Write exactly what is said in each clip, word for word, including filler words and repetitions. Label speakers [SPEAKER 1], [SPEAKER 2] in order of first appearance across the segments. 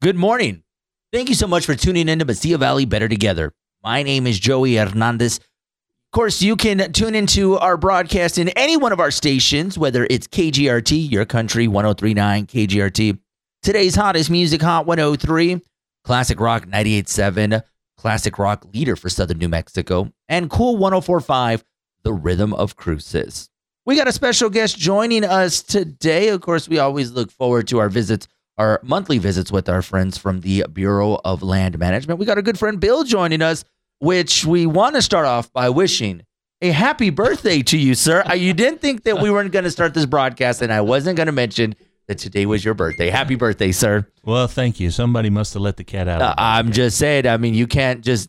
[SPEAKER 1] Good morning. Thank you so much for tuning in to Mesilla Valley Better Together. My name is Joey Hernandez. Of course, you can tune into our broadcast in any one of our stations, whether it's K G R T, Your Country, one oh three point nine, K G R T, Today's Hottest Music, Hot one oh three, Classic Rock ninety-eight point seven, Classic Rock Leader for Southern New Mexico, and Cool one oh four point five, The Rhythm of Cruces. We got a special guest joining us today. Of course, we always look forward to our visits, our monthly visits with our friends from the Bureau of Land Management. We got our good friend Bill joining us, which we want to start off by wishing a happy birthday to you, sir. You didn't think that we weren't going to start this broadcast, and I wasn't going to mention that today was your birthday. Happy birthday, sir.
[SPEAKER 2] Well, thank you. Somebody must have let the cat out of the bag.
[SPEAKER 1] Uh, I'm just saying, I mean, you can't just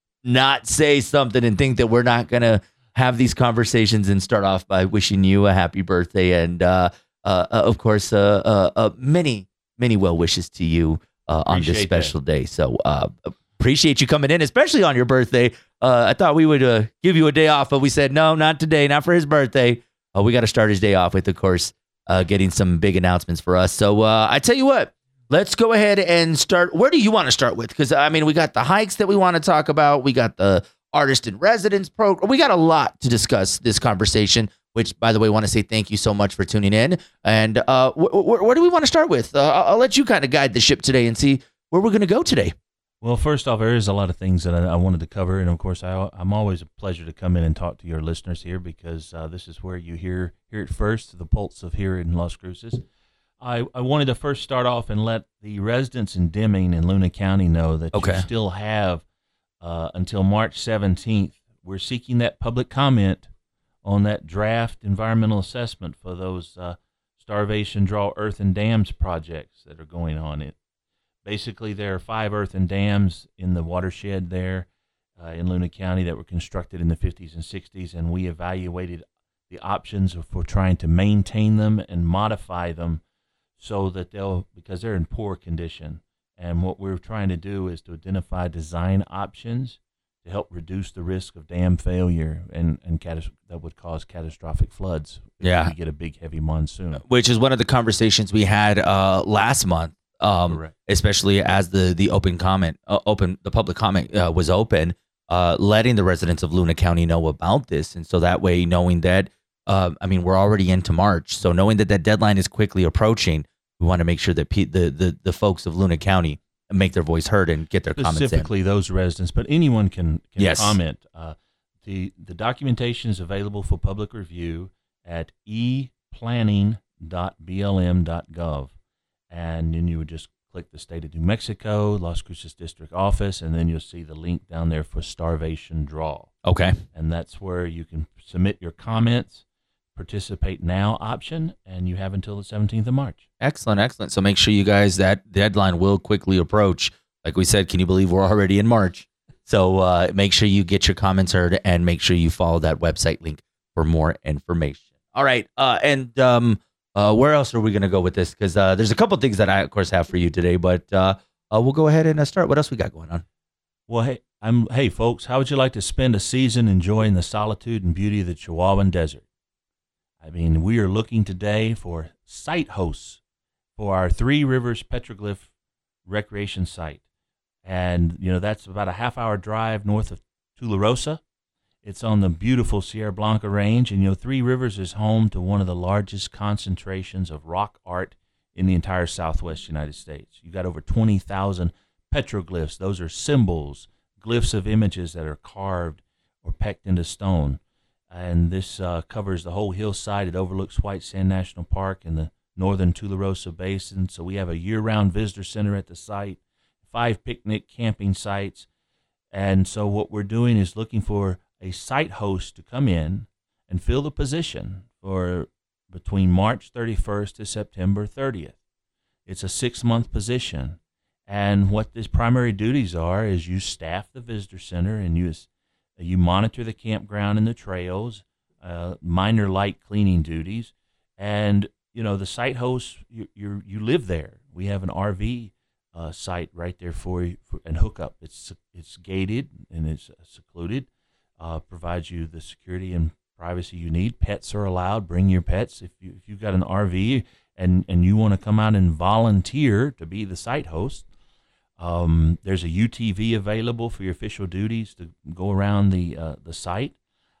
[SPEAKER 1] not say something and think that we're not going to have these conversations and start off by wishing you a happy birthday. And, uh, uh, of course, uh, uh, uh, many, many well wishes to you uh, on this special that. day. So uh, appreciate you coming in, especially on your birthday. Uh, I thought we would uh, give you a day off, but we said, no, not today, not for his birthday. Uh, we got to start his day off with, of course, uh, getting some big announcements for us. So uh, I tell you what, let's go ahead and start. Where do you want to start with? Because, I mean, we got the hikes that we want to talk about. We got the Artist in Residence program. We got a lot to discuss this conversation, which, by the way, want to say thank you so much for tuning in. And uh, wh- wh- where do we want to start with? Uh, I'll, I'll let you kind of guide the ship today and see where we're going to go today.
[SPEAKER 2] Well, first off, there is a lot of things that I, I wanted to cover. And, of course, I, I'm always a pleasure to come in and talk to your listeners here because uh, this is where you hear, hear it first, the pulse of here in Las Cruces. I, I wanted to first start off and let the residents in Deming and Luna County know that okay. you still have Uh, until March seventeenth, we're seeking that public comment on that draft environmental assessment for those uh, starvation draw earthen dams projects that are going on. It basically there are five earthen dams in the watershed there uh, in Luna County that were constructed in the fifties and sixties, and we evaluated the options for trying to maintain them and modify them so that they'll, because they're in poor condition. And what we're trying to do is to identify design options to help reduce the risk of dam failure and, and catas- that would cause catastrophic floods if
[SPEAKER 1] yeah.
[SPEAKER 2] we get a big, heavy monsoon.
[SPEAKER 1] Which is one of the conversations we had uh, last month, um, especially as the, the open comment, uh, open the public comment uh, was open, uh, letting the residents of Luna County know about this. And so that way, knowing that, uh, I mean, we're already into March. So knowing that that deadline is quickly approaching, we want to make sure that pe- the, the the folks of Luna County make their voice heard and get their comments in.
[SPEAKER 2] Specifically those residents, but anyone can, can
[SPEAKER 1] yes.
[SPEAKER 2] comment. Uh, the the documentation is available for public review at e planning dot b l m dot gov. And then you would just click the State of New Mexico, Las Cruces District Office, and then you'll see the link down there for starvation draw.
[SPEAKER 1] Okay.
[SPEAKER 2] And that's where you can submit your comments. Participate now option, and you have until the seventeenth of March.
[SPEAKER 1] Excellent, excellent. So make sure you guys, that deadline will quickly approach. Like we said, can you believe we're already in March? So uh, make sure you get your comments heard and make sure you follow that website link for more information. All right. Uh, and um, uh, where else are we going to go with this? Because uh, there's a couple things that I, of course, have for you today, but uh, uh, we'll go ahead and uh, start. What else we got going on?
[SPEAKER 2] Well, hey, I'm, hey, folks, how would you like to spend a season enjoying the solitude and beauty of the Chihuahuan Desert? I mean, we are looking today for site hosts for our Three Rivers Petroglyph Recreation Site. And, you know, that's about a half-hour drive north of Tularosa. It's on the beautiful Sierra Blanca Range. And, you know, Three Rivers is home to one of the largest concentrations of rock art in the entire southwest United States. You've got over twenty thousand petroglyphs. Those are symbols, glyphs of images that are carved or pecked into stone. And this uh, covers the whole hillside. It overlooks White Sand National Park in the northern Tularosa Basin. So we have a year-round visitor center at the site, five picnic camping sites. And so what we're doing is looking for a site host to come in and fill the position for between March thirty-first to September thirtieth. It's a six-month position. And what his primary duties are is you staff the visitor center and you You monitor the campground and the trails, uh, minor light cleaning duties, and you know the site hosts. You you you live there. We have an R V uh, site right there for you for, and hookup. It's it's gated and it's secluded. Uh, provides you the security and privacy you need. Pets are allowed. Bring your pets if you if you've got an R V and and you want to come out and volunteer to be the site host. Um, there's a U T V available for your official duties to go around the uh, the site,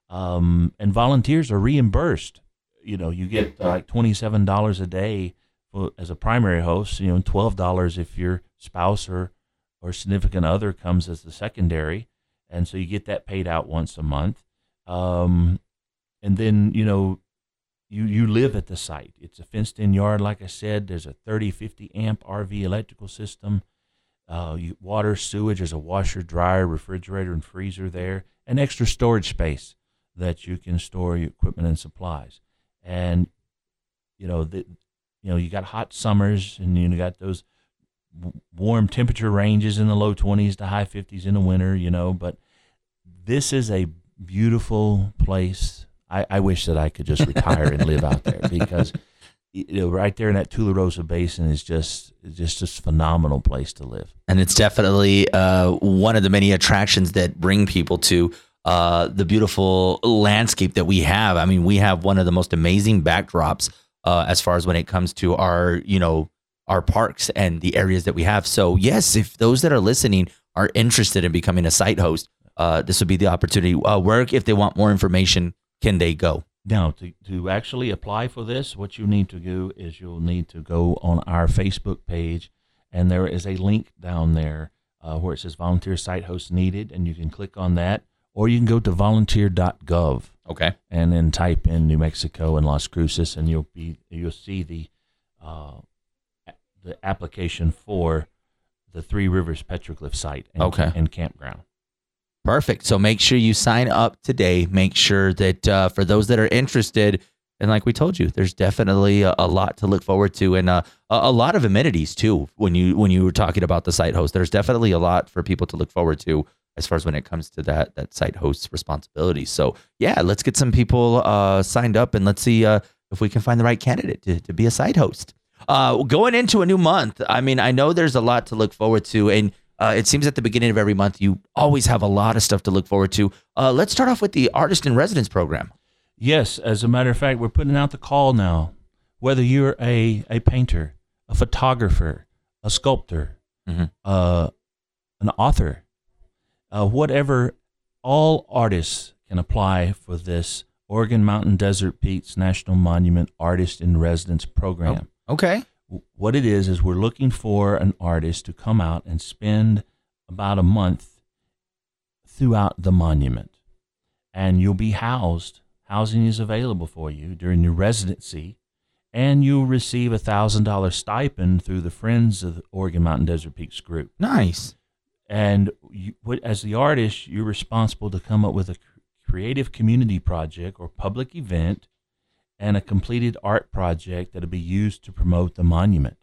[SPEAKER 2] um, and volunteers are reimbursed. You know, you get uh, like twenty-seven dollars a day for, as a primary host. You know, twelve dollars if your spouse or or significant other comes as the secondary, and so you get that paid out once a month. Um, and then you know, you you live at the site. It's a fenced-in yard, like I said. There's a thirty, fifty amp R V electrical system. Uh, you, water, sewage, there's a washer, dryer, refrigerator, and freezer there, and extra storage space that you can store your equipment and supplies. And you know, the, you know, you got hot summers, and you got those w- warm temperature ranges in the low twenties to high fifties in the winter. You know, but this is a beautiful place. I, I wish that I could just retire and live out there, because you know, right there in that Tularosa Basin is just just just a phenomenal place to live.
[SPEAKER 1] And it's definitely uh, one of the many attractions that bring people to uh, the beautiful landscape that we have. I mean, we have one of the most amazing backdrops uh, as far as when it comes to our, you know, our parks and the areas that we have. So yes, if those that are listening are interested in becoming a site host, uh, this would be the opportunity. Uh, where, if they want more information, can they go?
[SPEAKER 2] Now, to, to actually apply for this, what you need to do is you'll need to go on our Facebook page, and there is a link down there uh, where it says Volunteer Site Host Needed, and you can click on that, or you can go to volunteer dot gov.
[SPEAKER 1] Okay.
[SPEAKER 2] And then type in New Mexico and Las Cruces, and you'll be you'll see the uh, the application for the Three Rivers Petroglyph site and,
[SPEAKER 1] okay.
[SPEAKER 2] and campground.
[SPEAKER 1] Perfect. So make sure you sign up today. Make sure that uh, for those that are interested, and like we told you, there's definitely a, a lot to look forward to, and uh, a, a lot of amenities too. When you when you were talking about the site host, there's definitely a lot for people to look forward to as far as when it comes to that that site host's responsibilities. So yeah, let's get some people uh, signed up, and let's see uh, if we can find the right candidate to, to be a site host. Uh, going into a new month, I mean, I know there's a lot to look forward to, and Uh, it seems at the beginning of every month, you always have a lot of stuff to look forward to. Uh, let's start off with the Artist in Residence program.
[SPEAKER 2] Yes, as a matter of fact, we're putting out the call now. Whether you're a, a painter, a photographer, a sculptor, mm-hmm. uh, an author, uh, whatever, all artists can apply for this Oregon Mountain Desert Peaks National Monument Artist in Residence program.
[SPEAKER 1] Oh, okay.
[SPEAKER 2] What it is, is we're looking for an artist to come out and spend about a month throughout the monument. And you'll be housed. Housing is available for you during your residency. And you'll receive a one thousand dollars stipend through the Friends of the Oregon Mountain Desert Peaks group.
[SPEAKER 1] Nice.
[SPEAKER 2] And you, as the artist, you're responsible to come up with a creative community project or public event and a completed art project that'll be used to promote the monument.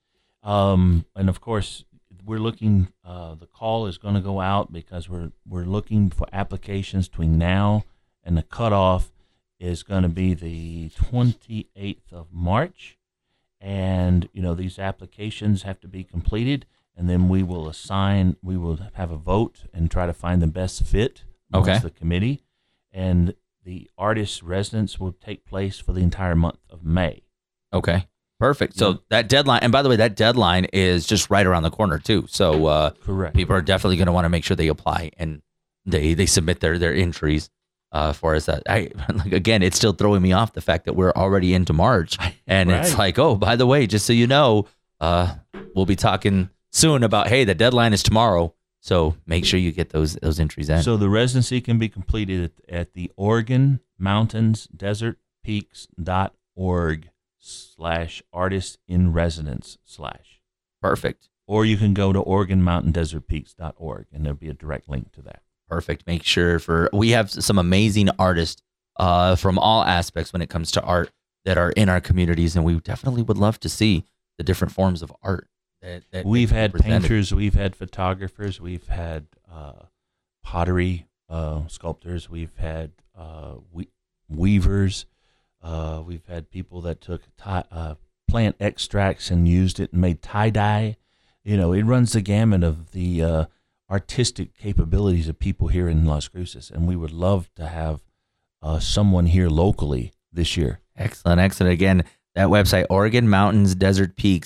[SPEAKER 2] Um, and of course, we're looking, uh, the call is going to go out because we're we're looking for applications between now and the cutoff is going to be the twenty-eighth of March. And, you know, these applications have to be completed, and then we will assign, we will have a vote and try to find the best fit amongst
[SPEAKER 1] okay.
[SPEAKER 2] the committee. And the artist residence will take place for the entire month of May.
[SPEAKER 1] Okay, perfect. So yeah. that deadline, and by the way, that deadline is just right around the corner too. So uh,
[SPEAKER 2] correct.
[SPEAKER 1] People are definitely going to want to make sure they apply and they they submit their their entries. Uh, for us, that I like again, it's still throwing me off the fact that we're already into March, and right. It's like, oh, by the way, just so you know, uh, we'll be talking soon about hey, the deadline is tomorrow. So make sure you get those those entries in.
[SPEAKER 2] So the residency can be completed at, at the Oregon Mountains Desert Peaks dot org slash artist in residence slash.
[SPEAKER 1] Perfect.
[SPEAKER 2] Or you can go to Oregon Mountain Desert Peaks dot org and there'll be a direct link to that.
[SPEAKER 1] Perfect. Make sure for we have some amazing artists uh, from all aspects when it comes to art that are in our communities, and we definitely would love to see the different forms of art. That, that
[SPEAKER 2] we've had painters, we've had photographers, we've had uh, pottery uh, sculptors, we've had uh, we- weavers, uh, we've had people that took tie, uh, plant extracts and used it and made tie-dye. You know, it runs the gamut of the uh, artistic capabilities of people here in Las Cruces, and we would love to have uh, someone here locally this year.
[SPEAKER 1] Excellent, excellent. Again, that website, Oregon Mountains Desert Peaks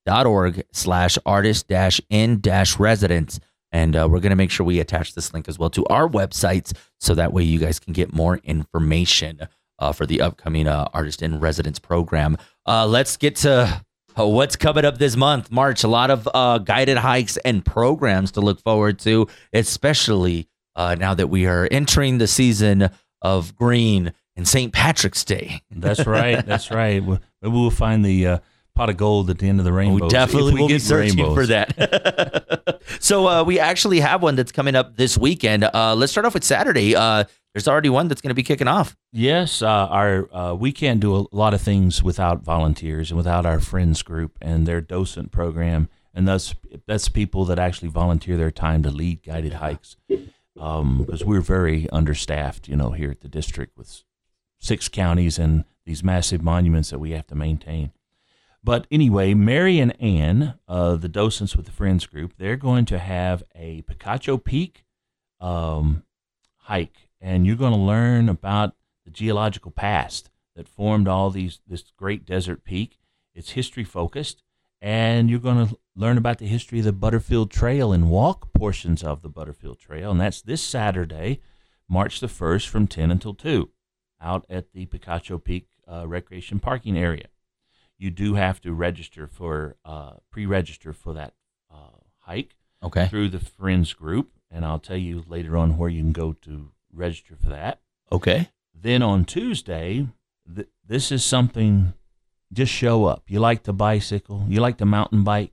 [SPEAKER 1] dot org slash artist dash in dash residence. And uh, we're going to make sure we attach this link as well to our websites so that way you guys can get more information uh, for the upcoming uh, Artist in Residence program. Uh, let's get to uh, what's coming up this month, March. A lot of uh, guided hikes and programs to look forward to, especially uh, now that we are entering the season of green and Saint Patrick's Day.
[SPEAKER 2] That's right. That's right. Maybe we'll find the uh, pot of gold at the end of the rainbow.
[SPEAKER 1] We definitely
[SPEAKER 2] we
[SPEAKER 1] will be
[SPEAKER 2] get
[SPEAKER 1] searching
[SPEAKER 2] rainbows.
[SPEAKER 1] for that. So uh, we actually have one that's coming up this weekend. Uh, let's start off with Saturday. Uh, there's already one that's going to be kicking off.
[SPEAKER 2] Yes, uh, our uh, we can't do a lot of things without volunteers and without our friends group and their docent program, and thus that's people that actually volunteer their time to lead guided hikes. Um, because we're very understaffed, you know, here at the district with six counties and these massive monuments that we have to maintain. But anyway, Mary and Ann, uh, the docents with the Friends group, they're going to have a Picacho Peak um, hike, and you're going to learn about the geological past that formed all these this great desert peak. It's history focused, and you're going to learn about the history of the Butterfield Trail and walk portions of the Butterfield Trail, and that's this Saturday, March the first, from ten until two, out at the Picacho Peak uh, Recreation Parking Area. You do have to register for, uh, pre-register for that uh, hike
[SPEAKER 1] Okay.
[SPEAKER 2] through the Friends group, and I'll tell you later on where you can go to register for that.
[SPEAKER 1] Okay.
[SPEAKER 2] Then on Tuesday, th- this is something, just show up. You like to bicycle, you like to mountain bike.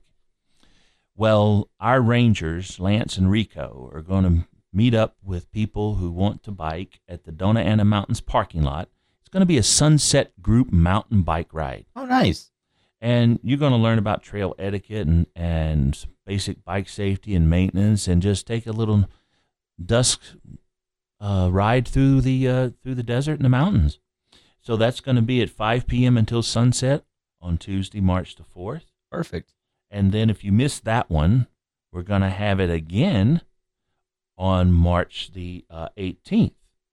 [SPEAKER 2] Well, our rangers, Lance and Rico, are going to meet up with people who want to bike at the Dona Ana Mountains parking lot. It's going to be a sunset group mountain bike ride.
[SPEAKER 1] Oh, nice.
[SPEAKER 2] And you're going to learn about trail etiquette and, and basic bike safety and maintenance, and just take a little dusk uh, ride through the uh, through the desert and the mountains. So that's going to be at five p.m. until sunset on Tuesday, March the fourth.
[SPEAKER 1] Perfect.
[SPEAKER 2] And then if you missed that one, we're going to have it again on March the uh, eighteenth.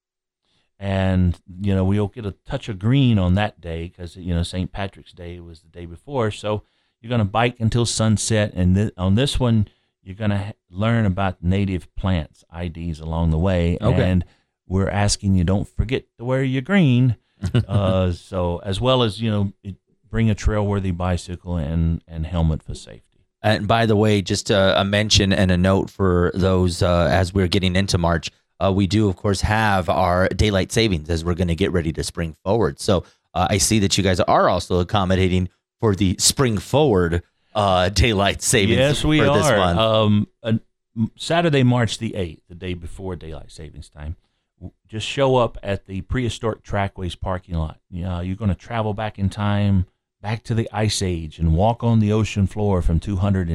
[SPEAKER 2] And, you know, we'll get a touch of green on that day because, you know, Saint Patrick's Day was the day before. So you're going to bike until sunset. And th- on this one, you're going to ha- learn about native plants, I Ds along the way.
[SPEAKER 1] Okay.
[SPEAKER 2] And we're asking you don't forget to wear your green. uh, so as well as, you know, it, bring a trail-worthy bicycle and, and helmet for safety.
[SPEAKER 1] And by the way, just a, a mention and a note for those uh, as we're getting into March, uh, we do, of course, have our daylight savings as we're going to get ready to spring forward. So uh, I see that you guys are also accommodating for the spring forward uh, daylight savings
[SPEAKER 2] yes, we
[SPEAKER 1] for
[SPEAKER 2] are.
[SPEAKER 1] this month.
[SPEAKER 2] Um, uh, Saturday, March the eighth, the day before daylight savings time, just show up at the Prehistoric Trackways parking lot. You know, you're going to travel back in time, back to the Ice Age, and walk on the ocean floor from two hundred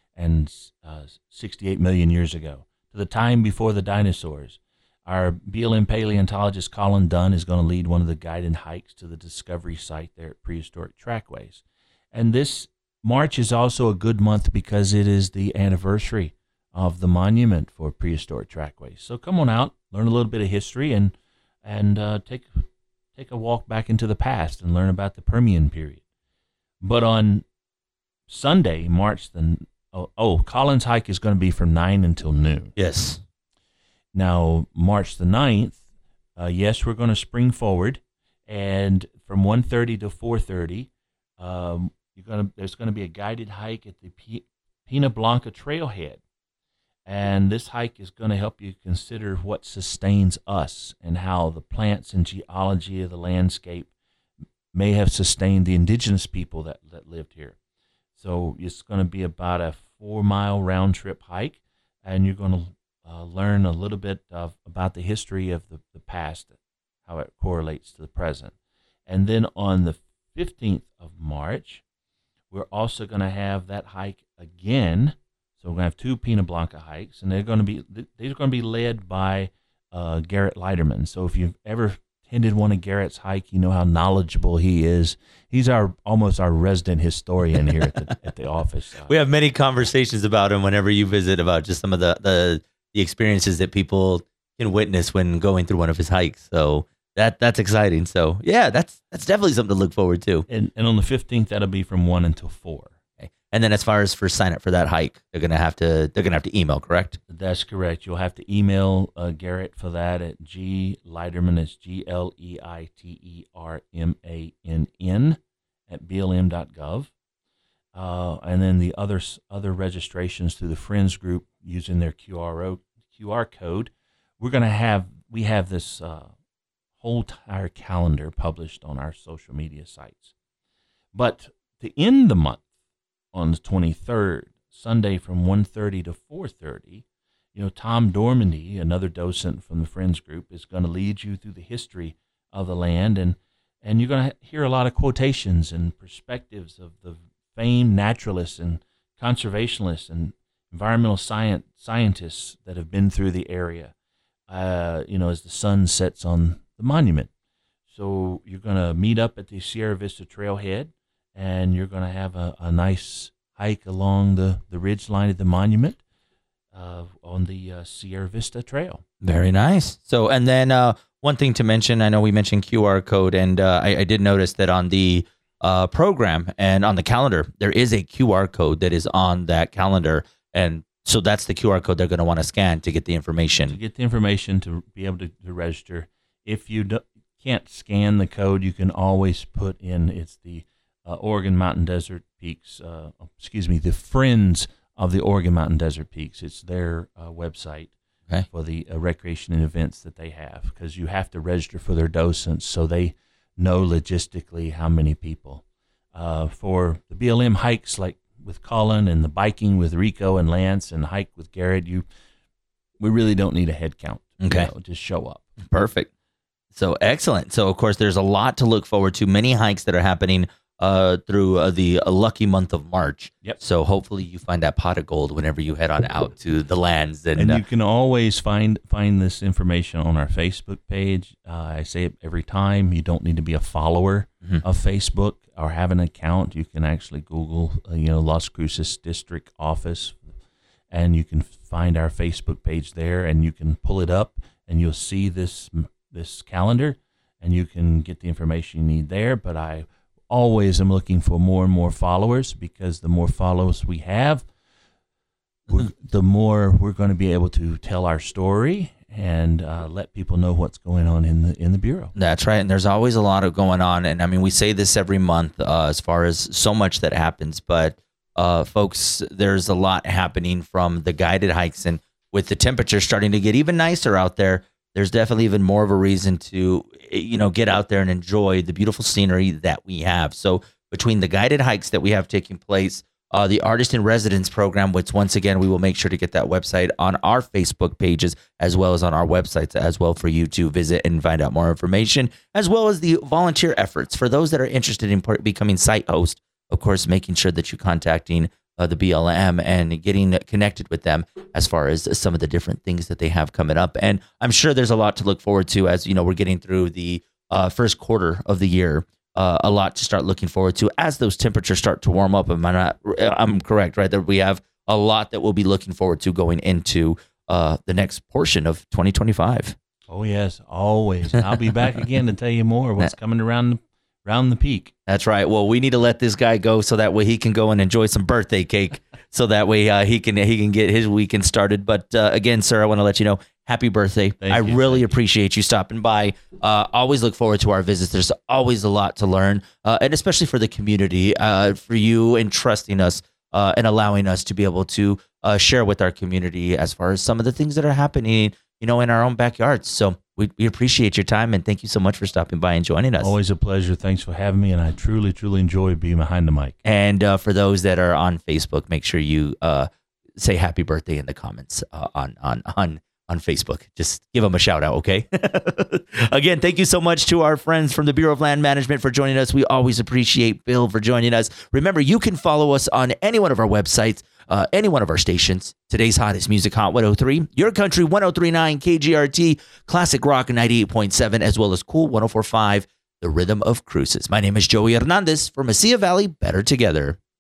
[SPEAKER 2] sixty-eight million years ago to the time before the dinosaurs. Our B L M paleontologist Colin Dunn is going to lead one of the guided hikes to the discovery site there at Prehistoric Trackways. And this March is also a good month because it is the anniversary of the monument for Prehistoric Trackways. So come on out, learn a little bit of history, and and uh, take take a walk back into the past and learn about the Permian period. But on Sunday, March the oh, oh Colin's hike is going to be from nine until noon.
[SPEAKER 1] Yes.
[SPEAKER 2] Now, March the ninth, uh, yes, we're going to spring forward, and from one thirty to four thirty, um, you're going to there's going to be a guided hike at the P- Pina Blanca Trailhead. And this hike is going to help you consider what sustains us and how the plants and geology of the landscape may have sustained the indigenous people that, that lived here. So it's going to be about a four-mile round-trip hike, and you're going to uh, learn a little bit of, about the history of the, the past, how it correlates to the present. And then on the fifteenth of March, we're also going to have that hike again. So we're going to have two Pina Blanca hikes, and they're going to be these are going to be led by uh, Garrett Leiterman. So if you've ever attended one of Garrett's hike, you know how knowledgeable he is. He's our almost our resident historian here at the at the office.
[SPEAKER 1] We have many conversations about him whenever you visit about just some of the, the the experiences that people can witness when going through one of his hikes. So that that's exciting. So yeah, that's that's definitely something to look forward to.
[SPEAKER 2] And and on the fifteenth, that'll be from one until four.
[SPEAKER 1] And then as far as for sign up for that hike, they're gonna have to they're gonna have to email, correct?
[SPEAKER 2] That's correct. You'll have to email uh, Garrett for that at G Leiterman. It's G L E I T E R M A N N at B L M dot gov. Uh, and then the other other registrations through the Friends group using their Q R O, Q R code. We're gonna have we have this uh, whole entire calendar published on our social media sites. But to end the month on the twenty-third, Sunday from one thirty to four thirty, you know, Tom Dormandy, another docent from the Friends group, is going to lead you through the history of the land, and and you're going to hear a lot of quotations and perspectives of the famed naturalists and conservationists and environmental science scientists that have been through the area, uh, you know, as the sun sets on the monument. So you're going to meet up at the Sierra Vista Trailhead, and you're going to have a, a nice hike along the, the ridge line of the monument uh, on the uh, Sierra Vista Trail.
[SPEAKER 1] Very nice. So, and then uh, one thing to mention, I know we mentioned Q R code, and uh, I, I did notice that on the uh, program and on the calendar, there is a Q R code that is on that calendar. And so that's the Q R code they're going to want to scan to get the information.
[SPEAKER 2] To get the information to be able to, to register. If you do, can't scan the code, you can always put in, it's the uh, Oregon Mountain Desert Peaks, uh, excuse me, the Friends of the Oregon Mountain Desert Peaks. It's their uh, website
[SPEAKER 1] okay.
[SPEAKER 2] for the uh, recreation and events that they have, because you have to register for their docents so they know logistically how many people. Uh, for the B L M hikes like with Colin and the biking with Rico and Lance and hike with Garrett, you we really don't need a head count.
[SPEAKER 1] Okay.
[SPEAKER 2] You know, just show up.
[SPEAKER 1] Perfect. So excellent. So, of course, there's a lot to look forward to. Many hikes that are happening uh, through uh, the uh, lucky month of March.
[SPEAKER 2] Yep.
[SPEAKER 1] So hopefully you find that pot of gold whenever you head on out to the lands. And,
[SPEAKER 2] and you
[SPEAKER 1] uh,
[SPEAKER 2] can always find find this information on our Facebook page. Uh, I say it every time. You don't need to be a follower
[SPEAKER 1] mm-hmm.
[SPEAKER 2] of Facebook or have an account. You can actually Google, uh, you know, Las Cruces District Office, and you can find our Facebook page there, and you can pull it up, and you'll see this this calendar, and you can get the information you need there. But I always am looking for more and more followers, because the more followers we have, we're, the more we're going to be able to tell our story and uh, let people know what's going on in the in the Bureau.
[SPEAKER 1] That's right. And there's always a lot of going on. And I mean, we say this every month uh, as far as so much that happens. But uh, folks, there's a lot happening from the guided hikes. And with the temperature starting to get even nicer out there, there's definitely even more of a reason to, you know, get out there and enjoy the beautiful scenery that we have. So between the guided hikes that we have taking place, Uh, the Artist in Residence program, which once again, we will make sure to get that website on our Facebook pages as well as on our websites as well for you to visit and find out more information, as well as the volunteer efforts for those that are interested in part- becoming site host. Of course, making sure that you're contacting uh, the B L M and getting connected with them as far as some of the different things that they have coming up. And I'm sure there's a lot to look forward to as, you know, we're getting through the uh, first quarter of the year. Uh, a lot to start looking forward to as those temperatures start to warm up. Am I not, I'm correct, right? That we have a lot that we'll be looking forward to going into uh, the next portion of twenty twenty-five.
[SPEAKER 2] Oh, yes, always. I'll be back again to tell you more what's coming around, around the peak.
[SPEAKER 1] That's right. Well, we need to let this guy go so that way he can go and enjoy some birthday cake. So that way uh, he can he can get his weekend started. But uh, again, sir, I want to let you know, happy birthday.
[SPEAKER 2] Thank
[SPEAKER 1] I
[SPEAKER 2] you,
[SPEAKER 1] really appreciate you stopping by. Uh, always look forward to our visits. There's always a lot to learn, uh, and especially for the community, uh, for you entrusting us uh, and allowing us to be able to uh, share with our community as far as some of the things that are happening, you know, in our own backyards. So we, we appreciate your time, and thank you so much for stopping by and joining us.
[SPEAKER 2] Always a pleasure. Thanks for having me, and I truly, truly enjoy being behind the mic.
[SPEAKER 1] And uh, for those that are on Facebook, make sure you uh, say happy birthday in the comments uh, on on on on Facebook. Just give them a shout out, okay? Again, thank you so much to our friends from the Bureau of Land Management for joining us. We always appreciate Bill for joining us. Remember, you can follow us on any one of our websites, uh, any one of our stations. Today's hottest music, Hot one oh three, Your Country one oh three point nine, K G R T, Classic Rock ninety-eight point seven, as well as Cool one oh four point five, The Rhythm of Cruces. My name is Joey Hernandez from Mesilla Valley, Better Together.